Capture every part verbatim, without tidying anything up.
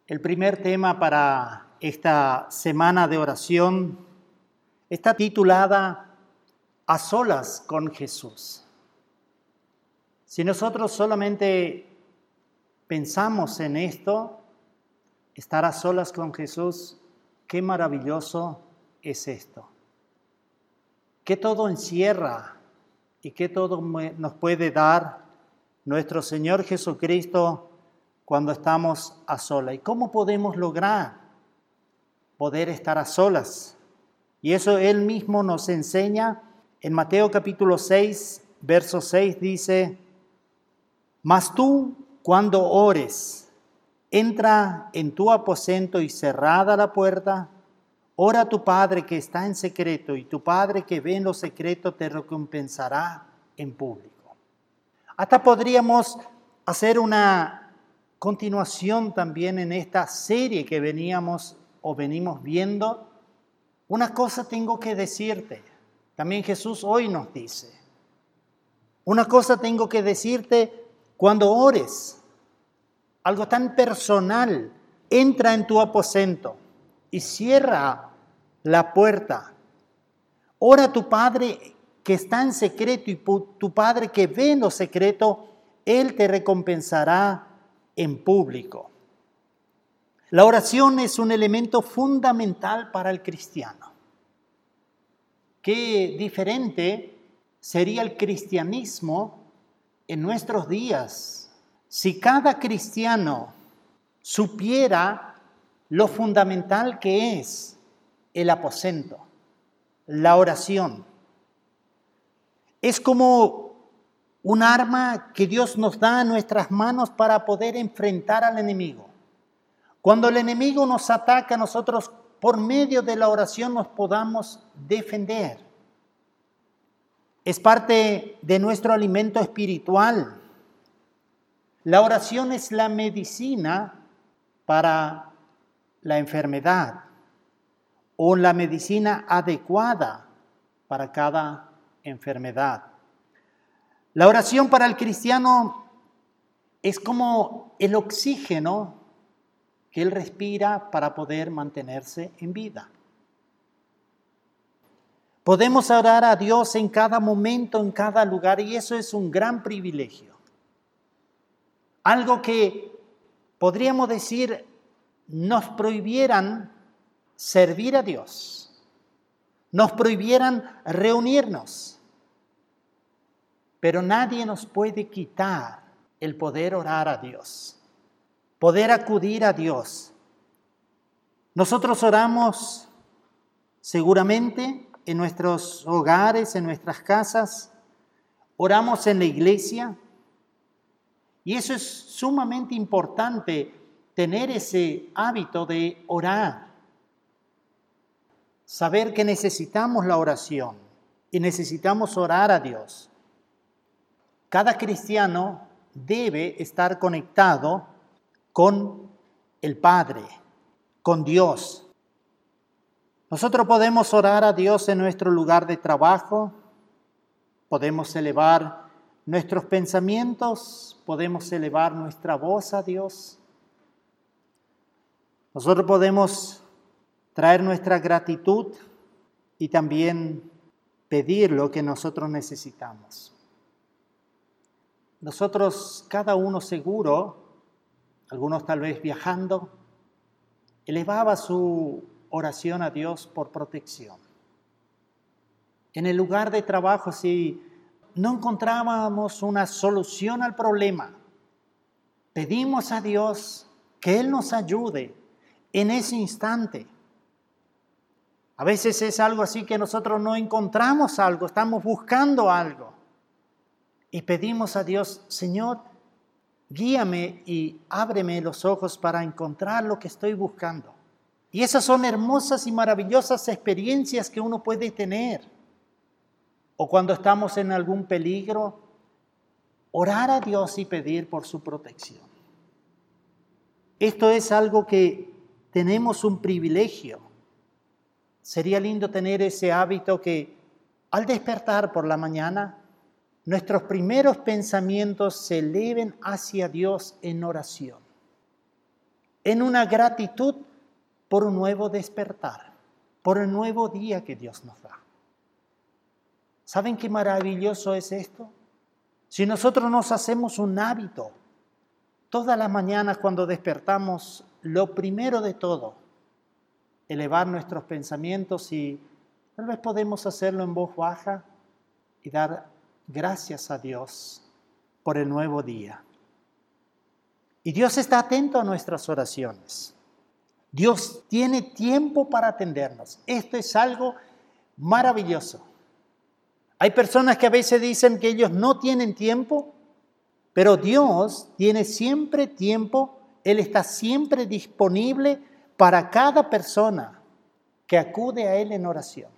El primer tema para esta semana de oración está titulada A solas con Jesús. Si nosotros solamente pensamos en esto, estar a solas con Jesús, qué maravilloso es esto. ¿Qué todo encierra y qué todo nos puede dar nuestro Señor Jesucristo cuando estamos a solas? ¿Y cómo podemos lograr poder estar a solas? Y eso Él mismo nos enseña en Mateo capítulo seis, verso seis, dice: Mas tú, cuando ores, entra en tu aposento y cerrada la puerta, ora a tu Padre que está en secreto, y tu Padre que ve en lo secreto te recompensará en público. Hasta podríamos hacer una continuación también en esta serie que veníamos o venimos viendo. Una cosa tengo que decirte, también Jesús hoy nos dice. Una cosa tengo que decirte cuando ores, algo tan personal, entra en tu aposento y cierra la puerta. Ora a tu Padre que está en secreto, y tu Padre que ve en lo secreto, Él te recompensará en público. La oración es un elemento fundamental para el cristiano. Qué diferente sería el cristianismo en nuestros días si cada cristiano supiera lo fundamental que es el aposento, la oración. Es como un arma que Dios nos da en nuestras manos para poder enfrentar al enemigo. Cuando el enemigo nos ataca, nosotros por medio de la oración nos podamos defender. Es parte de nuestro alimento espiritual. La oración es la medicina para la enfermedad o la medicina adecuada para cada enfermedad. La oración para el cristiano es como el oxígeno que él respira para poder mantenerse en vida. Podemos orar a Dios en cada momento, en cada lugar, y eso es un gran privilegio. Algo que podríamos decir nos prohibieran servir a Dios, nos prohibieran reunirnos. Pero nadie nos puede quitar el poder orar a Dios, poder acudir a Dios. Nosotros oramos seguramente en nuestros hogares, en nuestras casas, oramos en la iglesia, y eso es sumamente importante, tener ese hábito de orar, saber que necesitamos la oración y necesitamos orar a Dios. Cada cristiano debe estar conectado con el Padre, con Dios. Nosotros podemos orar a Dios en nuestro lugar de trabajo, podemos elevar nuestros pensamientos, podemos elevar nuestra voz a Dios. Nosotros podemos traer nuestra gratitud y también pedir lo que nosotros necesitamos. Nosotros, cada uno seguro, algunos tal vez viajando, elevaba su oración a Dios por protección. En el lugar de trabajo, si no encontrábamos una solución al problema, pedimos a Dios que Él nos ayude en ese instante. A veces es algo así que nosotros no encontramos algo, estamos buscando algo. Y pedimos a Dios: Señor, guíame y ábreme los ojos para encontrar lo que estoy buscando. Y esas son hermosas y maravillosas experiencias que uno puede tener. O cuando estamos en algún peligro, orar a Dios y pedir por su protección. Esto es algo que tenemos un privilegio. Sería lindo tener ese hábito que al despertar por la mañana, nuestros primeros pensamientos se eleven hacia Dios en oración. en una gratitud por un nuevo despertar, por el nuevo día que Dios nos da. ¿Saben qué maravilloso es esto? Si nosotros nos hacemos un hábito, todas las mañanas cuando despertamos, lo primero de todo, elevar nuestros pensamientos y tal vez podemos hacerlo en voz baja y dar gracias a Dios por el nuevo día. Y Dios está atento a nuestras oraciones. Dios tiene tiempo para atendernos. Esto es algo maravilloso. Hay personas que a veces dicen que ellos no tienen tiempo, pero Dios tiene siempre tiempo. Él está siempre disponible para cada persona que acude a Él en oración.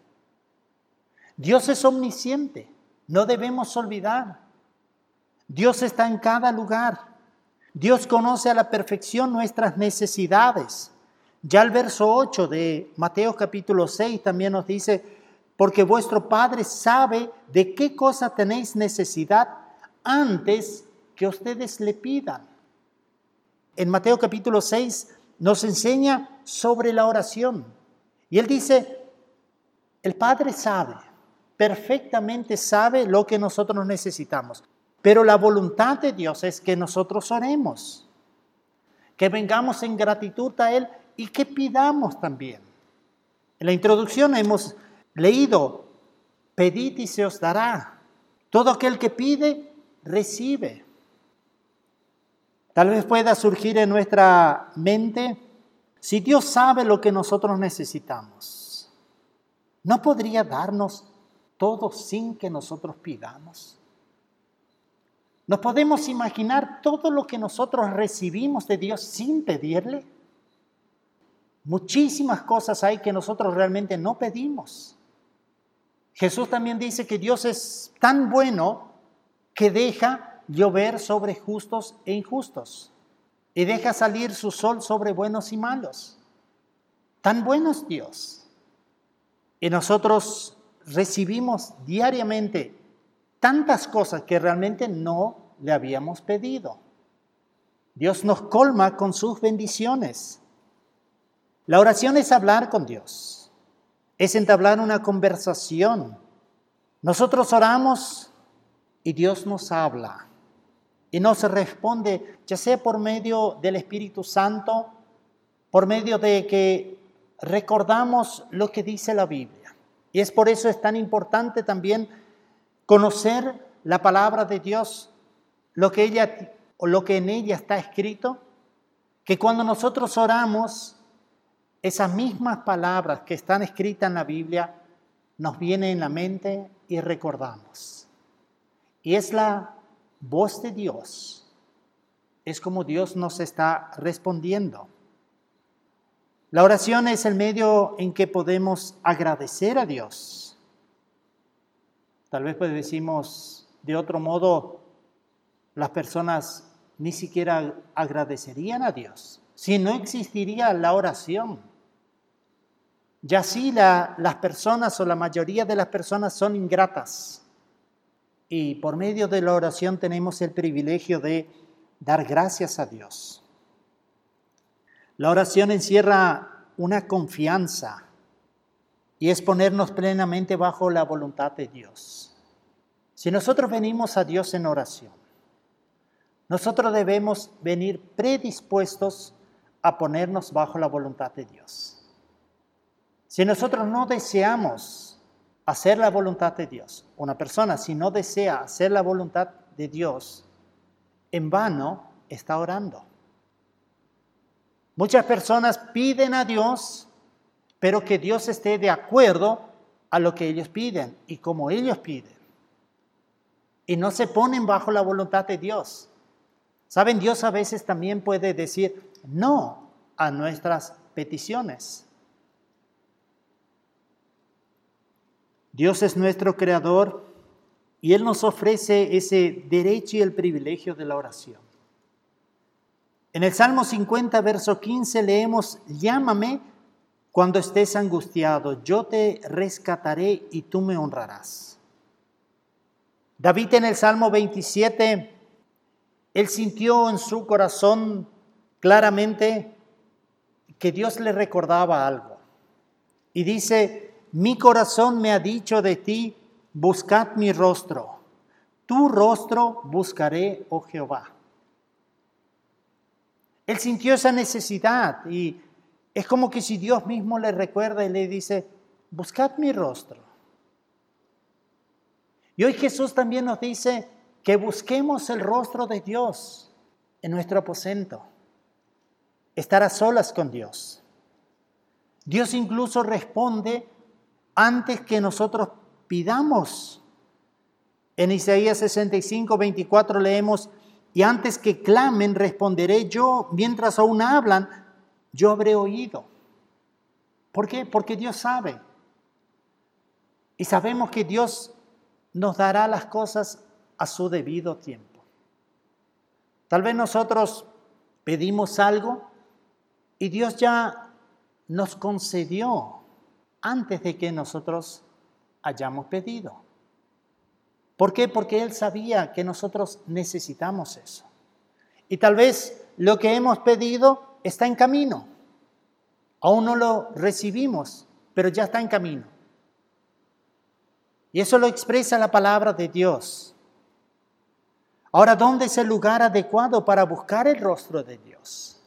Dios es omnisciente, no debemos olvidar. Dios está en cada lugar. Dios conoce a la perfección nuestras necesidades. Ya el verso ocho de Mateo capítulo seis también nos dice, porque vuestro Padre sabe de qué cosa tenéis necesidad antes que ustedes le pidan. En Mateo capítulo seis nos enseña sobre la oración. Y Él dice, el Padre sabe, perfectamente sabe lo que nosotros necesitamos. Pero la voluntad de Dios es que nosotros oremos, que vengamos en gratitud a Él y que pidamos también. En la introducción hemos leído, pedid y se os dará. Todo aquel que pide, recibe. Tal vez pueda surgir en nuestra mente, si Dios sabe lo que nosotros necesitamos, ¿no podría darnos todo sin que nosotros pidamos? ¿Nos podemos imaginar todo lo que nosotros recibimos de Dios sin pedirle? Muchísimas cosas hay que nosotros realmente no pedimos. Jesús también dice que Dios es tan bueno que deja llover sobre justos e injustos y deja salir su sol sobre buenos y malos. Tan bueno es Dios. Y nosotros recibimos diariamente tantas cosas que realmente no le habíamos pedido. Dios nos colma con sus bendiciones. La oración es hablar con Dios, es entablar una conversación. Nosotros oramos y Dios nos habla y nos responde, ya sea por medio del Espíritu Santo, por medio de que recordamos lo que dice la Biblia. Y es por eso es tan importante también conocer la palabra de Dios, lo que ella o lo que en ella está escrito, que cuando nosotros oramos, esas mismas palabras que están escritas en la Biblia nos vienen en la mente y recordamos. Y es la voz de Dios, es como Dios nos está respondiendo. La oración es el medio en que podemos agradecer a Dios. Tal vez pues decimos de otro modo, las personas ni siquiera agradecerían a Dios si no existiría la oración. Ya sí la, las personas o la mayoría de las personas son ingratas y por medio de la oración tenemos el privilegio de dar gracias a Dios. La oración encierra una confianza y es ponernos plenamente bajo la voluntad de Dios. Si nosotros venimos a Dios en oración, nosotros debemos venir predispuestos a ponernos bajo la voluntad de Dios. Si nosotros no deseamos hacer la voluntad de Dios, una persona si no desea hacer la voluntad de Dios, en vano está orando. Muchas personas piden a Dios, pero que Dios esté de acuerdo a lo que ellos piden y como ellos piden. Y no se ponen bajo la voluntad de Dios. ¿Saben? Dios a veces también puede decir no a nuestras peticiones. Dios es nuestro creador y Él nos ofrece ese derecho y el privilegio de la oración. En el Salmo cincuenta, verso quince, leemos, llámame cuando estés angustiado, yo te rescataré y tú me honrarás. David en el Salmo veintisiete, él sintió en su corazón claramente que Dios le recordaba algo. Y dice, mi corazón me ha dicho de ti, buscad mi rostro. Tu rostro buscaré, oh Jehová. Él sintió esa necesidad y es como que si Dios mismo le recuerda y le dice, buscad mi rostro. Y hoy Jesús también nos dice que busquemos el rostro de Dios en nuestro aposento. Estar a solas con Dios. Dios incluso responde antes que nosotros pidamos. En Isaías sesenta y cinco, veinticuatro leemos, y antes que clamen responderé yo, mientras aún hablan, yo habré oído. ¿Por qué? Porque Dios sabe. Y sabemos que Dios nos dará las cosas a su debido tiempo. Tal vez nosotros pedimos algo y Dios ya nos concedió antes de que nosotros hayamos pedido. ¿Por qué? Porque Él sabía que nosotros necesitamos eso. Y tal vez lo que hemos pedido está en camino. Aún no lo recibimos, pero ya está en camino. Y eso lo expresa la palabra de Dios. Ahora, ¿dónde es el lugar adecuado para buscar el rostro de Dios?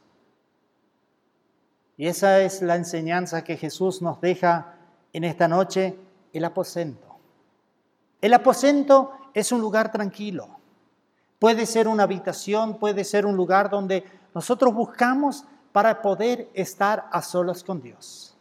Y esa es la enseñanza que Jesús nos deja en esta noche, el aposento. El aposento es un lugar tranquilo. Puede ser una habitación, puede ser un lugar donde nosotros buscamos para poder estar a solas con Dios.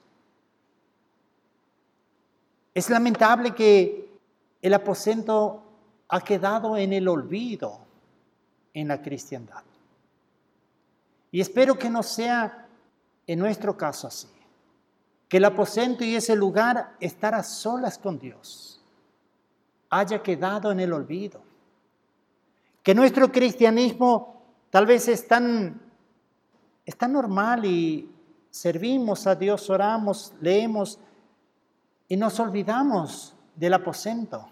Es lamentable que el aposento ha quedado en el olvido en la cristiandad. Y espero que no sea en nuestro caso así. Que el aposento y ese lugar, estar a solas con Dios, haya quedado en el olvido. Que nuestro cristianismo tal vez es tan, es tan normal y servimos a Dios, oramos, leemos y nos olvidamos del aposento.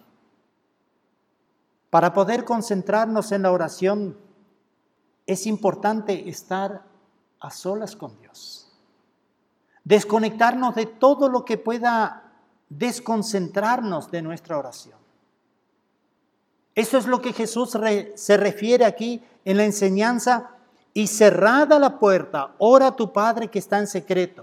Para poder concentrarnos en la oración es importante estar a solas con Dios. Desconectarnos de todo lo que pueda desconcentrarnos de nuestra oración. Eso es lo que Jesús re, se refiere aquí en la enseñanza. Y cerrada la puerta, ora a tu Padre que está en secreto.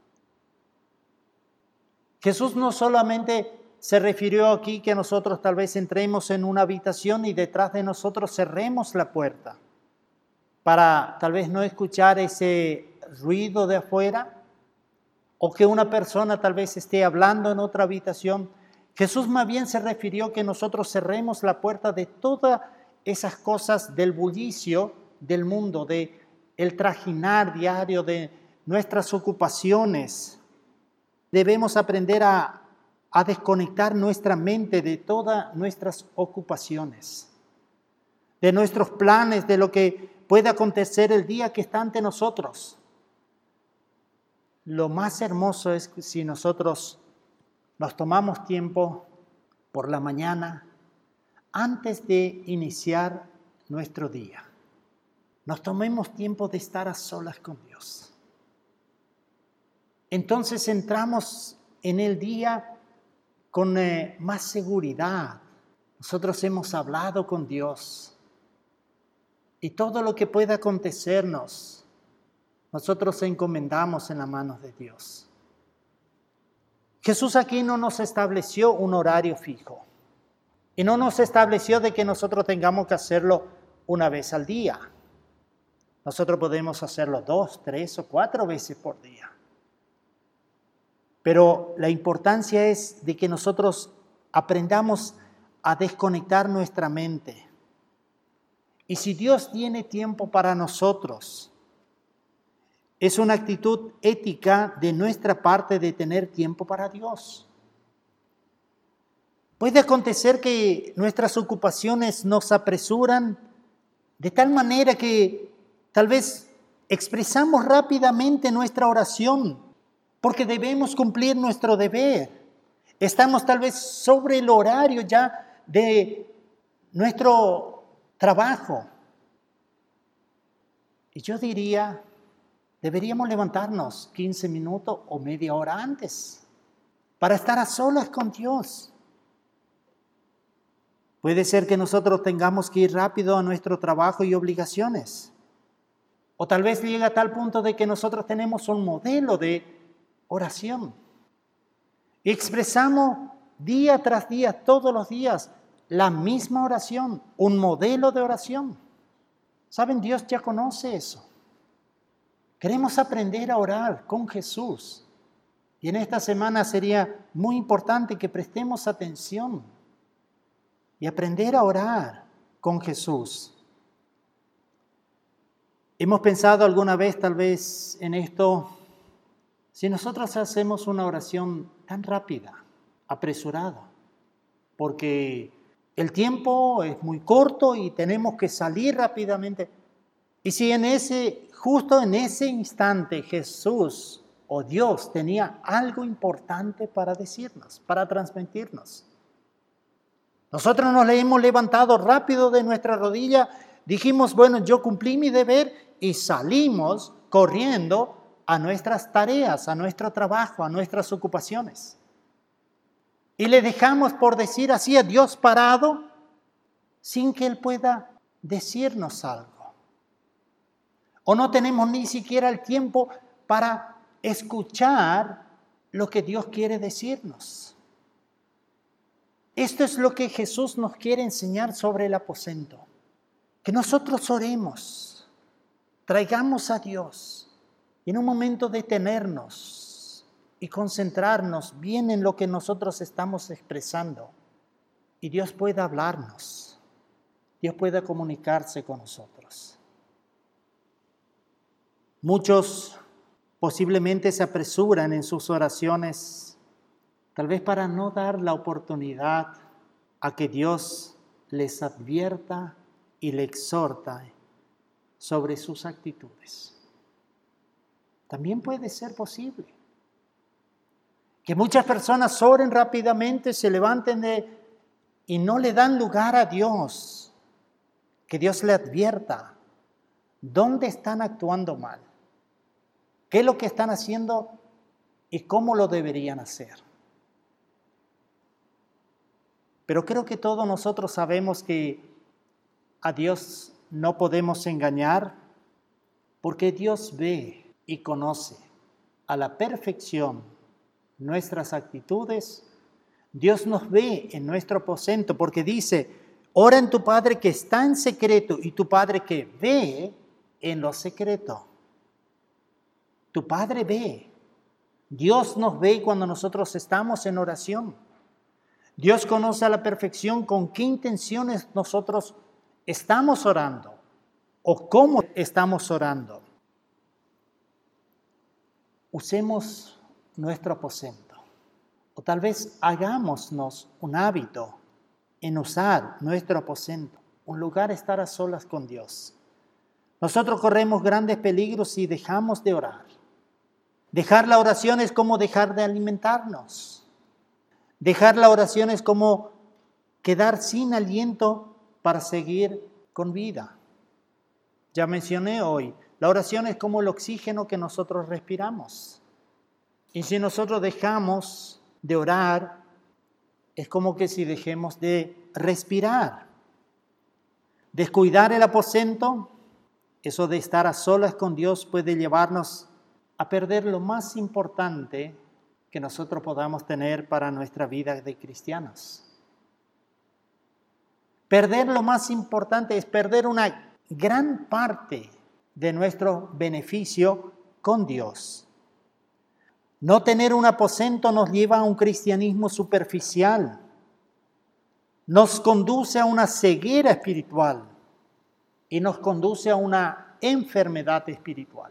Jesús no solamente se refirió aquí que nosotros tal vez entremos en una habitación y detrás de nosotros cerremos la puerta para tal vez no escuchar ese ruido de afuera o que una persona tal vez esté hablando en otra habitación. Jesús más bien se refirió que nosotros cerremos la puerta de todas esas cosas del bullicio del mundo, de el trajinar diario de nuestras ocupaciones. Debemos aprender a, a desconectar nuestra mente de todas nuestras ocupaciones, de nuestros planes, de lo que puede acontecer el día que está ante nosotros. Lo más hermoso es si nosotros nos tomamos tiempo por la mañana antes de iniciar nuestro día. Nos tomemos tiempo de estar a solas con Dios. Entonces entramos en el día con eh, más seguridad. Nosotros hemos hablado con Dios y todo lo que pueda acontecernos, nosotros encomendamos en las manos de Dios. Jesús aquí no nos estableció un horario fijo y no nos estableció de que nosotros tengamos que hacerlo una vez al día. Nosotros podemos hacerlo dos, tres o cuatro veces por día. Pero la importancia es de que nosotros aprendamos a desconectar nuestra mente. Y si Dios tiene tiempo para nosotros, es una actitud ética de nuestra parte de tener tiempo para Dios. Puede acontecer que nuestras ocupaciones nos apresuran de tal manera que tal vez expresamos rápidamente nuestra oración porque debemos cumplir nuestro deber. Estamos tal vez sobre el horario ya de nuestro trabajo. Y yo diría deberíamos levantarnos quince minutos o media hora antes para estar a solas con Dios. Puede ser que nosotros tengamos que ir rápido a nuestro trabajo y obligaciones. O tal vez llega a tal punto de que nosotros tenemos un modelo de oración. Y expresamos día tras día, todos los días, la misma oración, un modelo de oración. ¿Saben? Dios ya conoce eso. Queremos aprender a orar con Jesús. Y en esta semana sería muy importante que prestemos atención y aprender a orar con Jesús. Hemos pensado alguna vez, tal vez, en esto, si nosotros hacemos una oración tan rápida, apresurada, porque el tiempo es muy corto y tenemos que salir rápidamente. Y si en ese, justo en ese instante Jesús o Dios tenía algo importante para decirnos, para transmitirnos. Nosotros nos le hemos levantado rápido de nuestra rodilla, dijimos, bueno, yo cumplí mi deber y salimos corriendo a nuestras tareas, a nuestro trabajo, a nuestras ocupaciones. Y le dejamos, por decir así, a Dios parado sin que Él pueda decirnos algo. O no tenemos ni siquiera el tiempo para escuchar lo que Dios quiere decirnos. Esto es lo que Jesús nos quiere enseñar sobre el aposento. Que nosotros oremos, traigamos a Dios y en un momento detenernos y concentrarnos bien en lo que nosotros estamos expresando. Y Dios pueda hablarnos, Dios pueda comunicarse con nosotros. Muchos posiblemente se apresuran en sus oraciones, tal vez para no dar la oportunidad a que Dios les advierta y le exhorta sobre sus actitudes. También puede ser posible que muchas personas oren rápidamente, se levanten de, y no le dan lugar a Dios, que Dios le advierta dónde están actuando mal, qué es lo que están haciendo y cómo lo deberían hacer. Pero creo que todos nosotros sabemos que a Dios no podemos engañar, porque Dios ve y conoce a la perfección nuestras actitudes. Dios nos ve en nuestro aposento, porque dice, ora en tu Padre que está en secreto y tu Padre que ve en lo secreto. Tu Padre ve. Dios nos ve cuando nosotros estamos en oración. Dios conoce a la perfección con qué intenciones nosotros estamos orando o cómo estamos orando. Usemos nuestro aposento o tal vez hagámonos un hábito en usar nuestro aposento, un lugar estar a solas con Dios. Nosotros corremos grandes peligros si dejamos de orar. Dejar la oración es como dejar de alimentarnos. Dejar la oración es como quedar sin aliento para seguir con vida. Ya mencioné hoy, la oración es como el oxígeno que nosotros respiramos. Y si nosotros dejamos de orar, es como que si dejemos de respirar. Descuidar el aposento, eso de estar a solas con Dios, puede llevarnos a perder lo más importante que nosotros podamos tener para nuestra vida de cristianos. Perder lo más importante es perder una gran parte de nuestro beneficio con Dios. No tener un aposento nos lleva a un cristianismo superficial. Nos conduce a una ceguera espiritual y nos conduce a una enfermedad espiritual.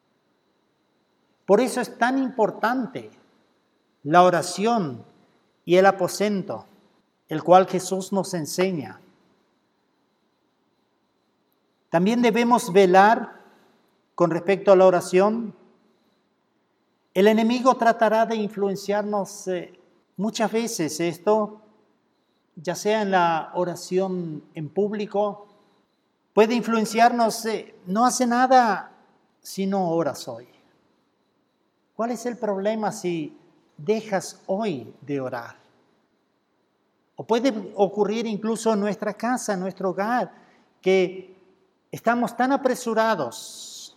Por eso es tan importante la oración y el aposento, el cual Jesús nos enseña. También debemos velar con respecto a la oración. El enemigo tratará de influenciarnos eh, muchas veces esto, ya sea en la oración en público, puede influenciarnos, eh, no hace nada si no oras hoy? ¿Cuál es el problema si dejas hoy de orar? O puede ocurrir incluso en nuestra casa, en nuestro hogar, que estamos tan apresurados.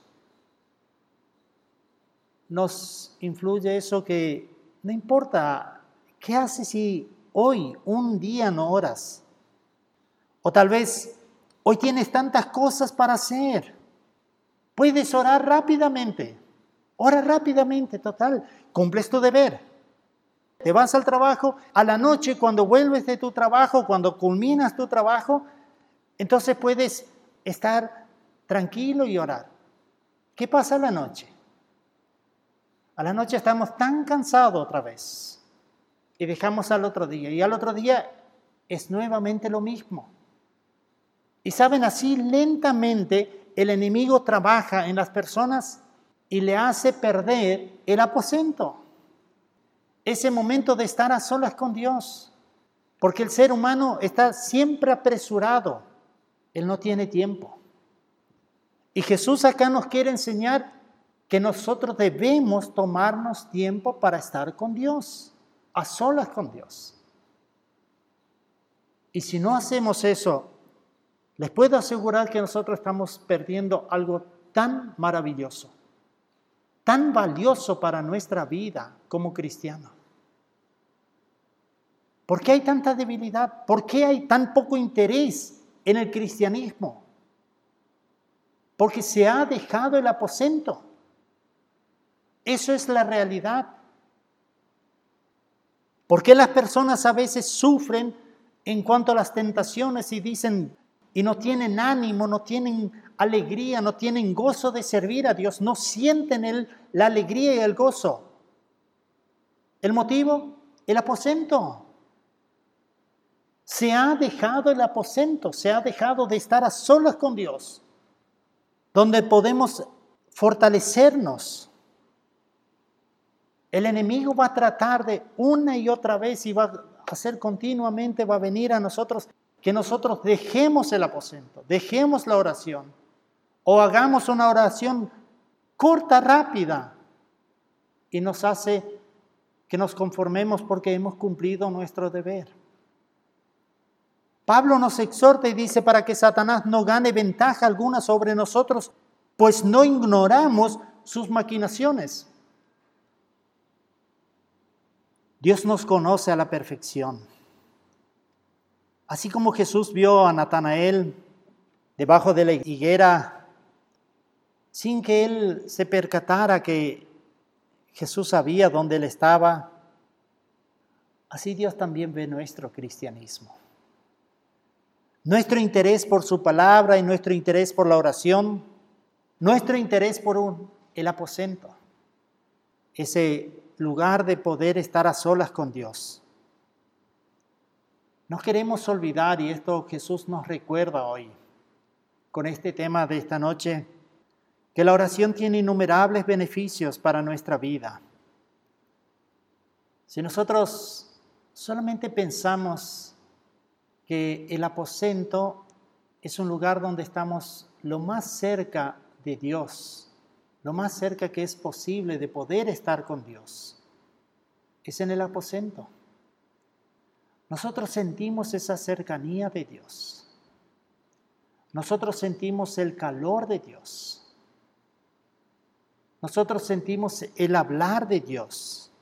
Nos influye eso que no importa qué haces si hoy, un día no oras. O tal vez hoy tienes tantas cosas para hacer. Puedes orar rápidamente. Ora rápidamente, total. Cumples tu deber. Te vas al trabajo, a la noche cuando vuelves de tu trabajo, cuando culminas tu trabajo, entonces puedes estar tranquilo y orar. ¿Qué pasa a la noche? A la noche estamos tan cansados otra vez y dejamos al otro día. Y al otro día es nuevamente lo mismo. Y saben, así lentamente el enemigo trabaja en las personas y le hace perder el aposento. Ese momento de estar a solas con Dios. Porque el ser humano está siempre apresurado. Él no tiene tiempo. Y Jesús acá nos quiere enseñar que nosotros debemos tomarnos tiempo para estar con Dios, a solas con Dios. Y si no hacemos eso, les puedo asegurar que nosotros estamos perdiendo algo tan maravilloso, tan valioso para nuestra vida como cristianos. ¿Por qué hay tanta debilidad? ¿Por qué hay tan poco interés en el cristianismo? Porque se ha dejado el aposento. Eso es la realidad. ¿Por qué las personas a veces sufren en cuanto a las tentaciones y dicen, y no tienen ánimo, no tienen alegría, no tienen gozo de servir a Dios, no sienten el, la alegría y el gozo? ¿El motivo? El aposento. Se ha dejado el aposento, se ha dejado de estar a solas con Dios, donde podemos fortalecernos. El enemigo va a tratar de una y otra vez y va a hacer continuamente, va a venir a nosotros que nosotros dejemos el aposento, dejemos la oración o hagamos una oración corta, rápida y nos hace que nos conformemos porque hemos cumplido nuestro deber. Pablo nos exhorta y dice para que Satanás no gane ventaja alguna sobre nosotros, pues no ignoramos sus maquinaciones. Dios nos conoce a la perfección. Así como Jesús vio a Natanael debajo de la higuera, sin que él se percatara que Jesús sabía dónde él estaba, así Dios también ve nuestro cristianismo. Nuestro interés por su palabra y nuestro interés por la oración, nuestro interés por un, el aposento, ese lugar de poder estar a solas con Dios. No queremos olvidar, y esto Jesús nos recuerda hoy, con este tema de esta noche, que la oración tiene innumerables beneficios para nuestra vida. Si nosotros solamente pensamos que el aposento es un lugar donde estamos lo más cerca de Dios, lo más cerca que es posible de poder estar con Dios, es en el aposento. Nosotros sentimos esa cercanía de Dios. Nosotros sentimos el calor de Dios. Nosotros sentimos el hablar de Dios.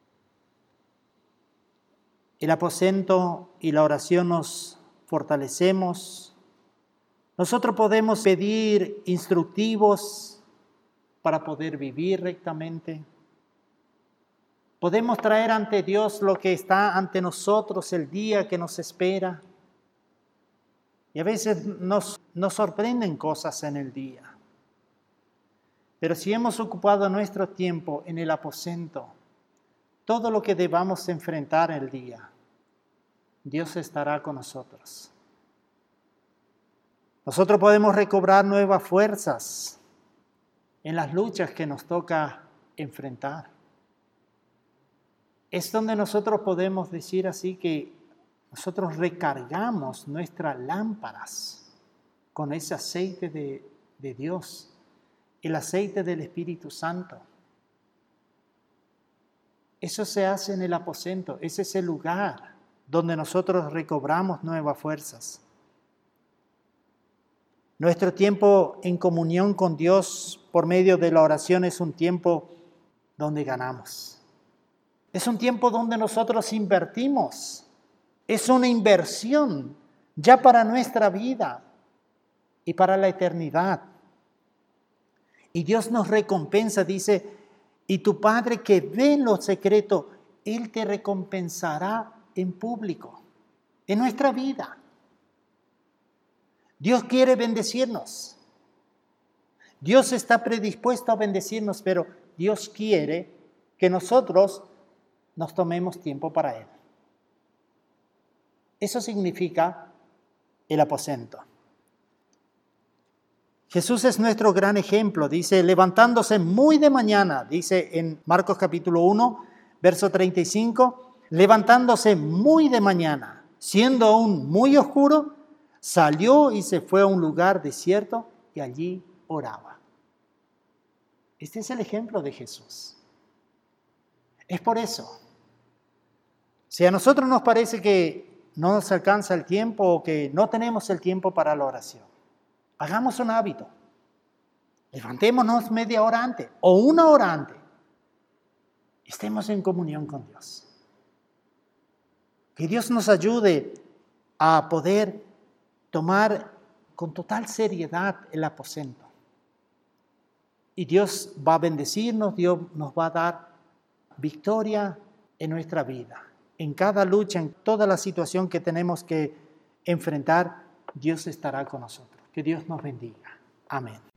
El aposento y la oración nos fortalecemos. Nosotros podemos pedir instructivos para poder vivir rectamente. Podemos traer ante Dios lo que está ante nosotros el día que nos espera. Y a veces nos, nos sorprenden cosas en el día. Pero si hemos ocupado nuestro tiempo en el aposento, todo lo que debamos enfrentar el día, Dios estará con nosotros. Nosotros podemos recobrar nuevas fuerzas en las luchas que nos toca enfrentar. Es donde nosotros podemos decir así que nosotros recargamos nuestras lámparas con ese aceite de, de Dios el aceite del Espíritu Santo. Eso se hace en el aposento, ese es el lugar donde nosotros recobramos nuevas fuerzas. Nuestro tiempo en comunión con Dios por medio de la oración es un tiempo donde ganamos. Es un tiempo donde nosotros invertimos. Es una inversión ya para nuestra vida y para la eternidad. Y Dios nos recompensa, dice, y tu Padre que ve en lo secreto, Él te recompensará en público, en nuestra vida. Dios quiere bendecirnos. Dios está predispuesto a bendecirnos, pero Dios quiere que nosotros nos tomemos tiempo para Él. Eso significa el aposento. Jesús es nuestro gran ejemplo, dice, levantándose muy de mañana, dice en Marcos capítulo uno, verso treinta y cinco, levantándose muy de mañana, siendo aún muy oscuro, salió y se fue a un lugar desierto y allí oraba. Este es el ejemplo de Jesús. Es por eso, si a nosotros nos parece que no nos alcanza el tiempo o que no tenemos el tiempo para la oración, hagamos un hábito. Levantémonos media hora antes o una hora antes. Estemos en comunión con Dios. Que Dios nos ayude a poder tomar con total seriedad el aposento. Y Dios va a bendecirnos, Dios nos va a dar victoria en nuestra vida. En cada lucha, en toda la situación que tenemos que enfrentar, Dios estará con nosotros. Que Dios nos bendiga. Amén.